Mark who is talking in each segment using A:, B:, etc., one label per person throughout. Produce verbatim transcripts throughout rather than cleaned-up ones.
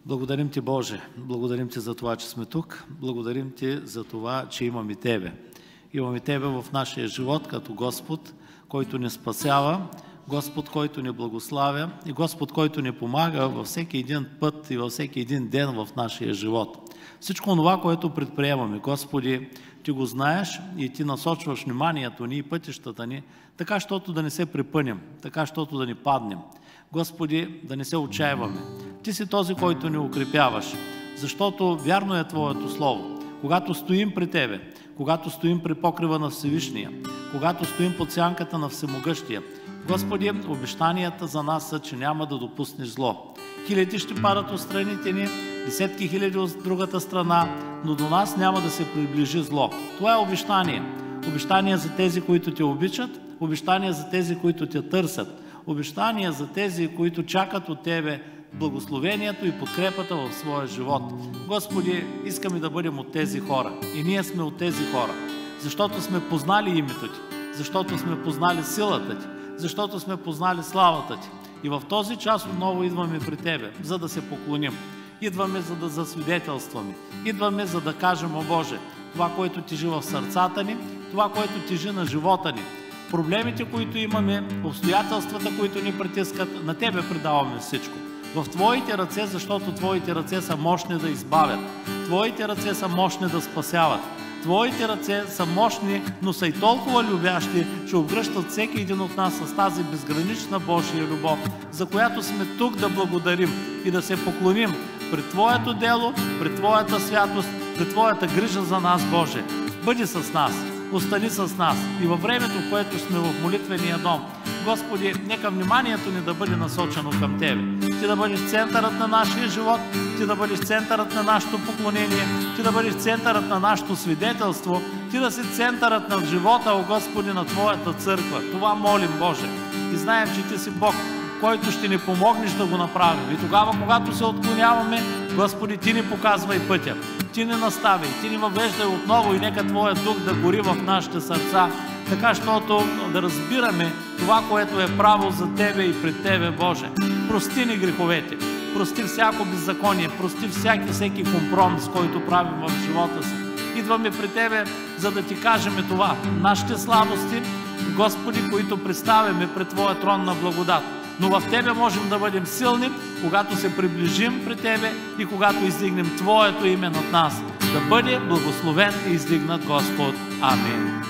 A: Благодарим Ти, Боже, благодарим Ти за това, че сме тук, благодарим Ти за това, че имаме Тебе. Имаме Тебе в нашия живот като Господ, който ни спасява, Господ, който ни благославя и Господ, който ни помага във всеки един път и във всеки един ден в нашия живот. Всичко това, което предприемаме, Господи, Ти го знаеш и Ти насочваш вниманието ни и пътищата ни, така, щото да не се припънем, така, щото да ни паднем. Господи, да не се отчаиваме. Ти си този, който ни укрепяваш, защото вярно е Твоето Слово. Когато стоим при Тебе, когато стоим при покрива на Всевишния, когато стоим под сянката на Всемогъщия, Господи, обещанията за нас са, че няма да допуснеш зло. Хиляди ще падат от страните ни, десетки хиляди от другата страна, но до нас няма да се приближи зло. Това е обещание. Обещание за тези, които Те обичат, обещание за тези, които Те търсят, обещание за тези, които чакат от Тебе благословението и подкрепата в своя живот. Господи, искаме да бъдем от тези хора. И ние сме от тези хора, защото сме познали името Ти, защото сме познали силата Ти, защото сме познали славата Ти. И в този час отново идваме при Тебе, за да се поклоним. Идваме, за да засвидетелстваме. Идваме, за да кажем: о Боже, това, което тежи в сърцата ни, това, което тежи на живота ни, проблемите, които имаме, обстоятелствата, които ни притискат, на Тебе предаваме всичко. В Твоите ръце, защото Твоите ръце са мощни да избавят. Твоите ръце са мощни да спасяват. Твоите ръце са мощни, но са и толкова любящи, че обгръщат всеки един от нас с тази безгранична Божия любов, за която сме тук да благодарим и да се поклоним пред Твоето дело, пред Твоята святост, пред Твоята грижа за нас, Боже. Бъди с нас, остани с нас и във времето, в което сме в молитвения дом. Господи, нека вниманието ни да бъде насочено към Тебе. Ти да бъдеш центърът на нашия живот, Ти да бъдеш центърът на нашето поклонение, Ти да бъдеш центърът на нашето свидетелство, Ти да си центърът на живота, о Господи, на Твоята църква. Това молим, Боже. И знаем, че Ти си Бог, който ще ни помогнеш да го направим. И тогава, когато се отклоняваме, Господи, Ти ни показвай пътя. Ти ни настави, Ти ни въвеждай отново и нека Твоя дух да гори в нашите сърца, така, щото да разбираме това, което е право за Тебе и пред Тебе, Боже. Прости ни греховете, прости всяко беззаконие, прости всяки, всеки компромис, който правим в живота си. Идваме при Тебе, за да Ти кажем това. Нашите слабости, Господи, които представяме пред Твоя трон на благодат. Но в Тебе можем да бъдем силни, когато се приближим при Тебе и когато издигнем Твоето име над нас. Да бъде благословен и издигнат Господ. Амин.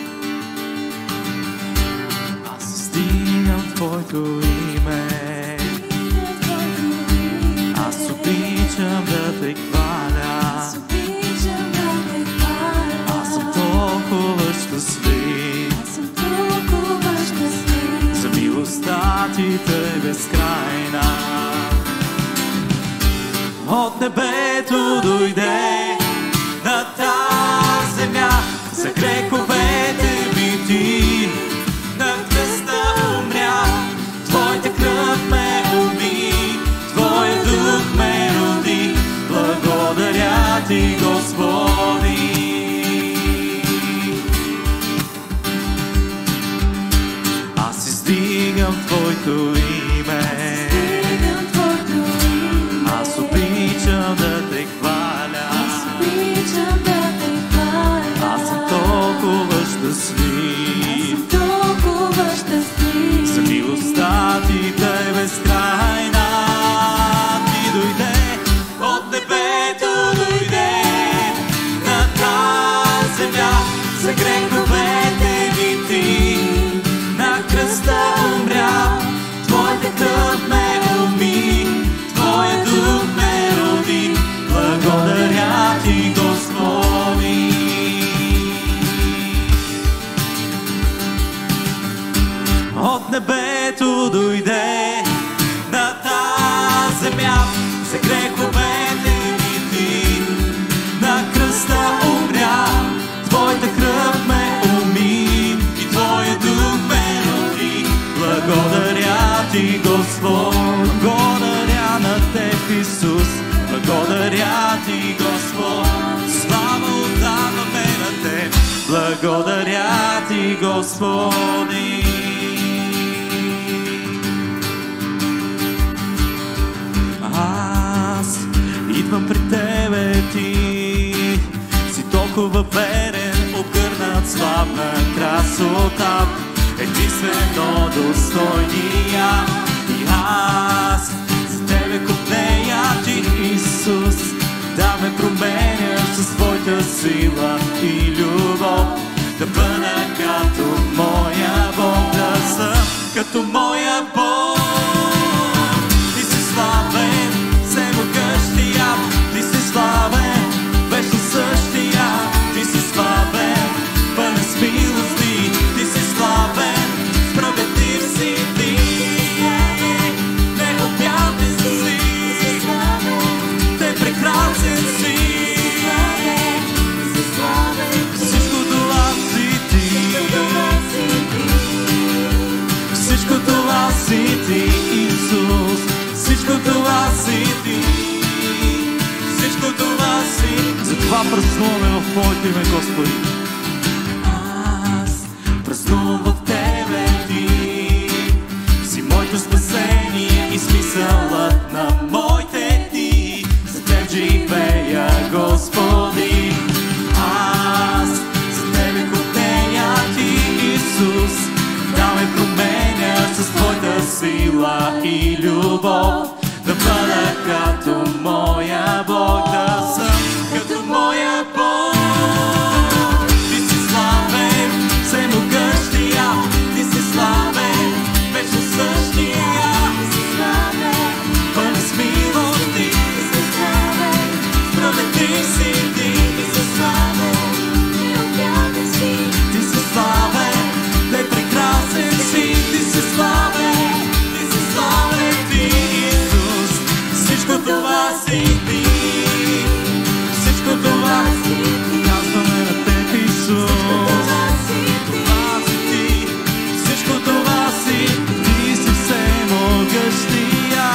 B: Аз издигам Твоето име, аз обичам да Те хваля, аз съм толкова щастлив, за милостта Ти е безкрайна. От небето дойде на тази земя, за греховете ми Ти на кръста умря. Твоята кръв ме уми, Твоя дух ме роди. Благодаря Ти, Господи. Аз издигам Твоето име, аз обичам да Те хваля, аз съм толкова щастлив, за милостта Ти да е безкрайна. Ти дойде, от небето дойде на тази земя, за греховете ми Ти на кръста умря. Твоята кръв ме уми, Твоя дух ме роди. Благодаря Ти, Господи. От небето дойде на тази земя, за греховете ми Ти на кръста умря. Твоята кръв ме уми и Твоя дух ме роди. Благодаря Ти, Господ. Благодаря на Теб, Исус. Благодаря Ти, Господ. Слава отдаваме на Теб. Благодаря Ти, Господи. Аз толкова верен, обгърнат славна красота, единствено достойния. И аз за Тебе копнея, Ти, Исус, да ме променяш с Твоята сила и любов, да бъда като моя Бог, да съм като моя Бог. Ти си славен, всемогъщия, Ти си славен, вечно същия, Ти си славен, пълен с милости, Ти си славен, справедлив си Ти, необятен си, Те прекрасен си, всичко това си Ти, всичко това си Ти, Исус, всичко това си Ти, всичко това си. Затова празнуваме в Твоето име, Господи. Аз празнувам в Тебе, Ти си моето спасение и смисълът на моите дни. За Теб живея, Господи. Аз за Тебе копнея, Ти, Исус, да ме променяш с Твоята сила и любов, да бъда като моя Бог, да съм като моя Бог. Ти си славен, всемогъщия, Ти си славен, вечно същия, пълен с милости, справедлив си Ти, Ти си славен, Те прекрасен си, Ти си славен, Ти си славен Ти, Исус, всичко това си Ти, всичко това си Ти, казваме на Теб, Исус, това си Ти, всичко това си Ти, си всемогъщия,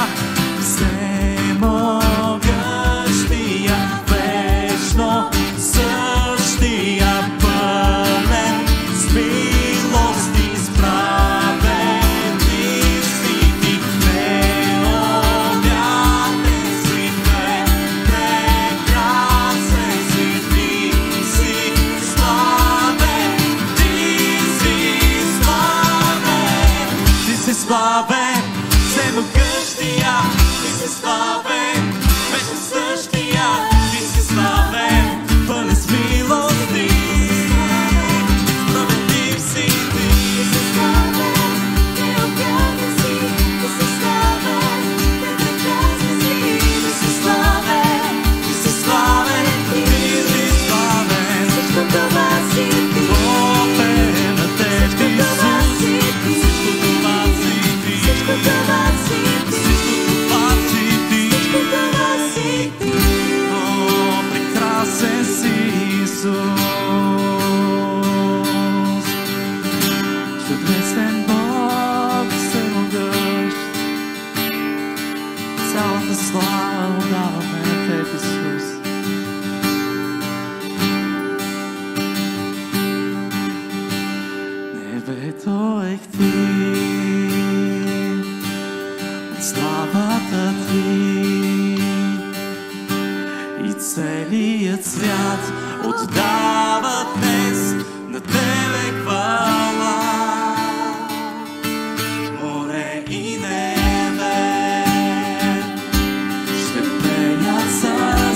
B: всемогъщия, вечно същия, пълен с милости, справедлив си Ти, необятен си, прекрасен си Ти, си славен, Ти си славен, Ти си славен, всемогъщия, Ти си славен, вечно същия, Ти си славен, пълен с милости, справедлив си Ти, Ти си славен, Ти си славен, Ти си славен, Бог е на Теб, Исус, всичко това си Ти, всичко това си Ти, о, прекрасен си Исус, чудесен Бог, всемогъщ, цялата слава отдаваме на Теб, Исус. Небето е Ти, от славата Ти, и целият свят отдава днес на Тебе хвала. Море и небе ще пеят с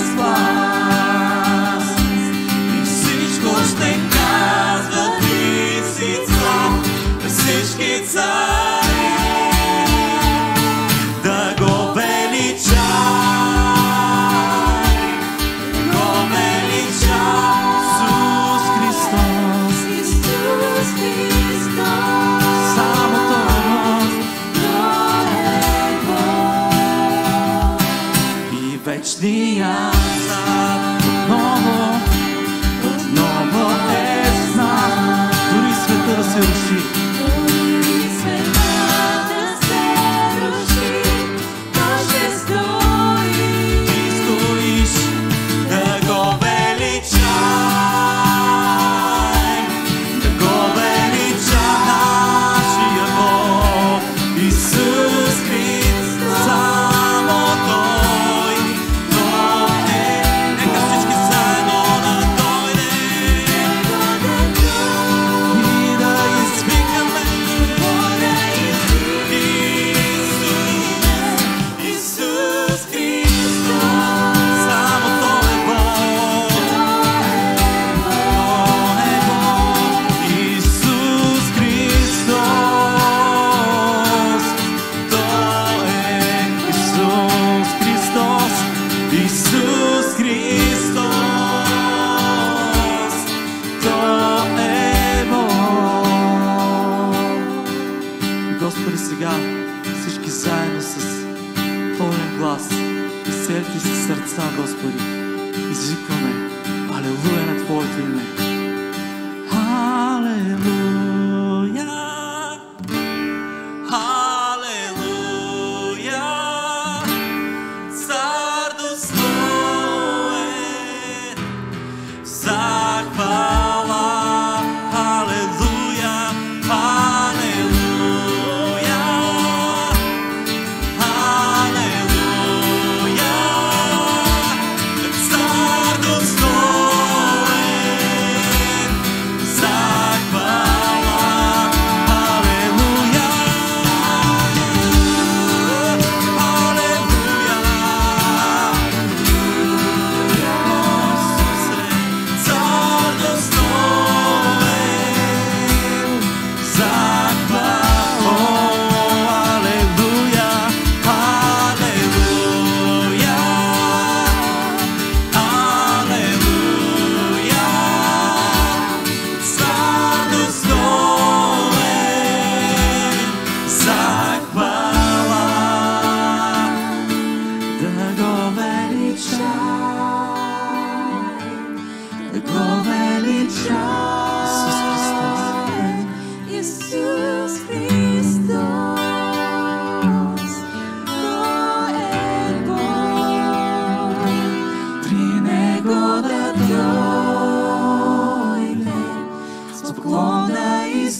B: глас и всичко ще казва Ти си цар на всички царе, да го величай, го величай, Исус Христос, само Той е Бог. И вечния знак отново, отново е знак, дори света да се руши. Исус Христос, само Той, Той е
C: целите си сърца, Господи, извикваме алелуя на Твоето име. Алелуя,
B: Алелуя, Цар достоен, захвала. Алелуя, алелуя, алелуя, Цар достоен, захвала. Алелуя, алелуя, Цар достоен, захвала. Алелуя, алелуя, алелуя, Цар достоен, захвала.
C: да го величаем, да го величаем.
D: Исус Христос, Той е Бог.
C: При Него да дойде, с поклон да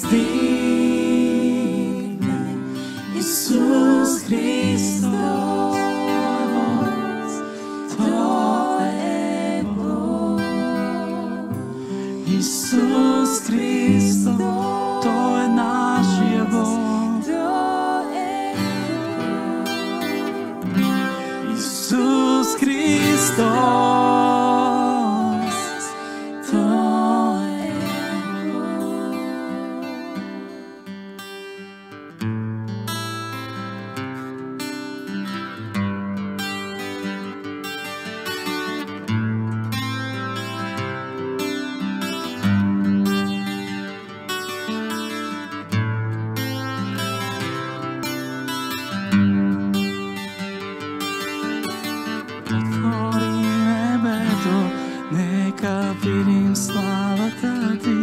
C: издигне. Исус Христос, Той е Бог. Исус Христос, Той е нашия Бог.
D: Той е
C: Исус Христос, Той е Бог. Отвори небето, нека видим славата Ти.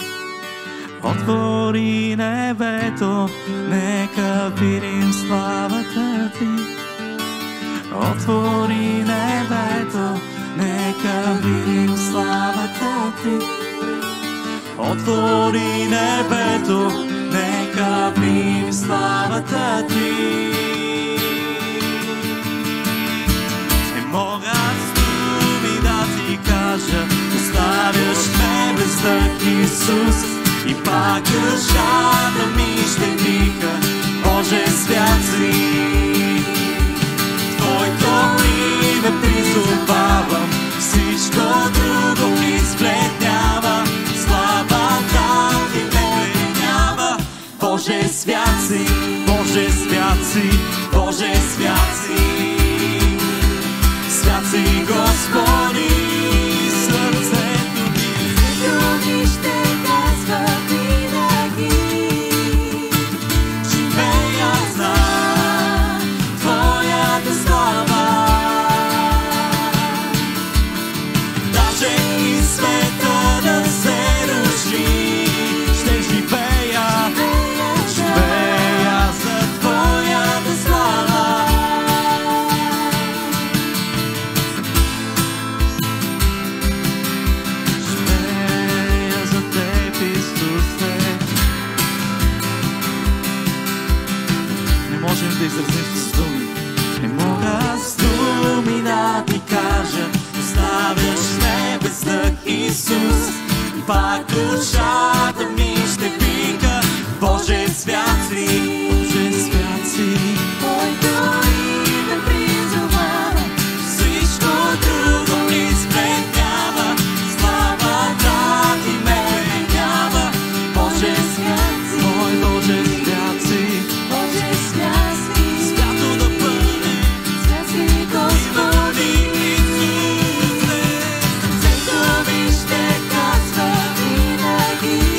C: Отвори небето, нека видим славата Ти. Отвори небето, нека видим славата Ти. Отвори небето, нека видим славата Ти.
B: Не мога с думи да ти кажа, оставяш ме без дъх, Исус, и пак душата ми ще вика: Боже, свят си. Твоето име призовавам, всичко друго избледнява, славата ти ме пленява. Боже, свят си, Боже, свят си, Боже, свят си. Свят си, Господи, сърцето ми.
D: Сърцето ми ще казва винаги.
B: Живея за Твоята слава. Даже и света да се руши, ще живея, живея за Твоята слава.
C: Живея за Теб, Исусе. Не можем да изразим с думи.
B: Не мога с думи да ти кажа, оставяш ме без дъх, Исус, и пак душата ми ще вика: Боже, свят си,
C: Боже, свят си.
D: Твоето име призовава,
B: всичко друго избледнява, славата ти ме пленява. Боже, свят си,
C: Мой Боже, свят си.
D: Боже, свят си.
B: свято да бъде
D: Свят си, Господи,
B: Исусе.
D: сърцето ми ще казва винаги.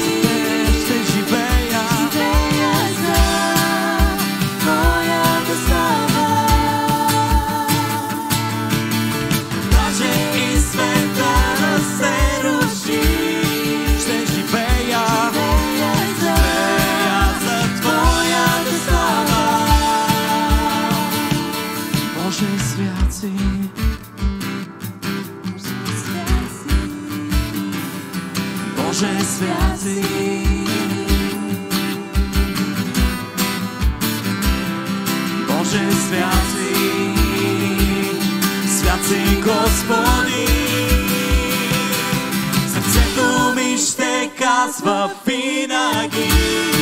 B: Боже свят си. Боже свят си, свят си Господи. Сърцето ми ще казва винаги,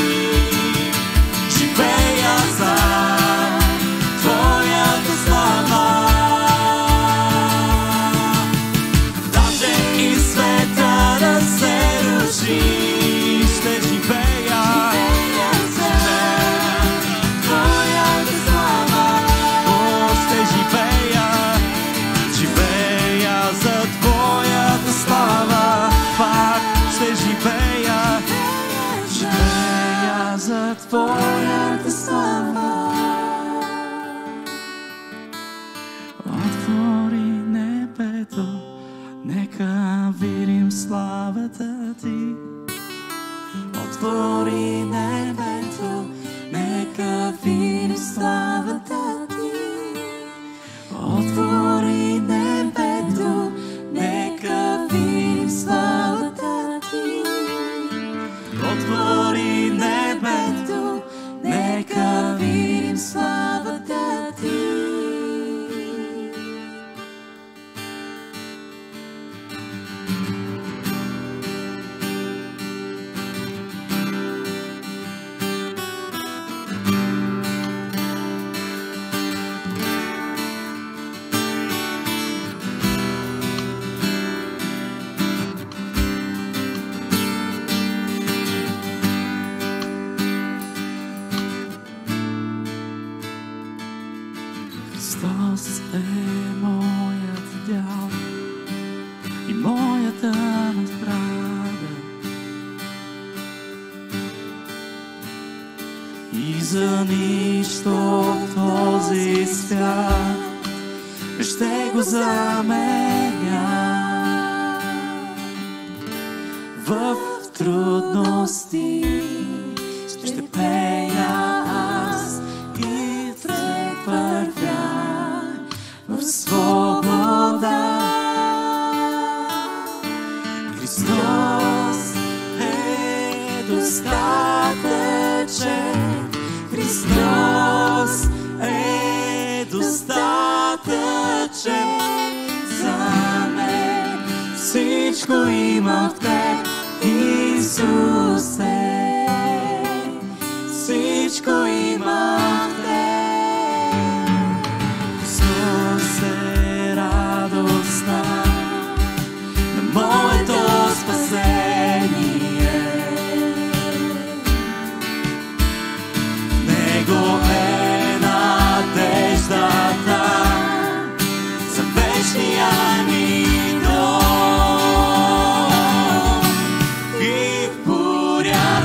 B: живея за Твоята слава. Даже и света да се руши, ще живея за Твоята слава. О, ще живея, живея за Твоята слава. Пак ще живея, живея за Твоята слава. Отвори небето, нека видим славата Ти. Отвори небето, нека видим славата Ти. Отвори небето, нека видим славата Ти. Отвори небето, нека видим славата Ти. Христос е моят дял и моята надграда, и за нищо в този свят ще го заменя. В трудности ще пея аз и вървя в свобода. Христос е достатъчен, Христос е достатъчен за мен. Всичко има в Теб, Исусе. Всичко има в Теб. Христос е радостта на моето спасение. В Него е надеждата за вечния ни дом. И в буря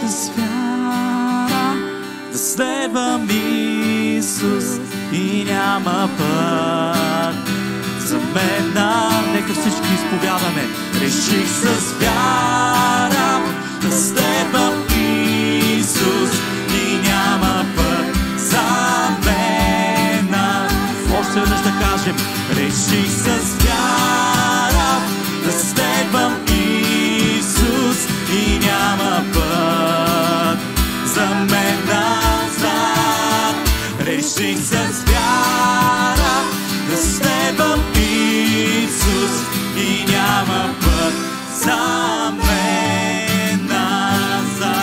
C: с вяра да следвам Исус и няма път за мен. Нека всички изповядаме. Реших с вяра да следвам Исус и няма път за мен. Още веднъж да кажем. Реших с вяра да следвам Исус и няма път за мен назад. Реших с вяра да следвам Исус и няма път за мен назад.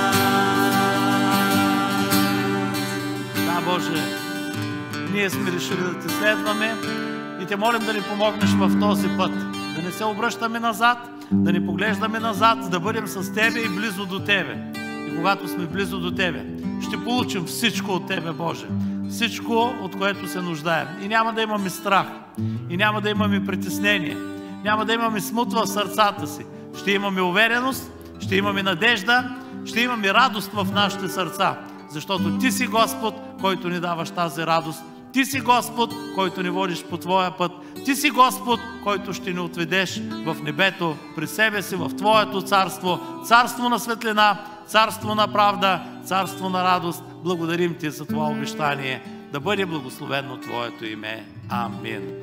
A: Да, Боже, ние сме решили да Те следваме и Те молим да ни помогнеш в този път. Да не се обръщаме назад, да не поглеждаме назад, да бъдем с Тебе и близо до Тебе. И когато сме близо до Тебе, ще получим всичко от Тебе, Боже. Всичко, от което се нуждаем. И няма да имаме страх, и няма да имаме притеснение, няма да имаме смут в сърцата си. Ще имаме увереност, ще имаме надежда, ще имаме радост в нашите сърца. Защото Ти си Господ, който ни даваш тази радост. Ти си Господ, който ни водиш по Твоя път. Ти си Господ, който ще ни отведеш в небето, при себе си, в Твоето царство. Царство на светлина, царство на правда, царство на радост. Благодарим Ти за това обещание. Да бъде благословено Твоето име. Амин.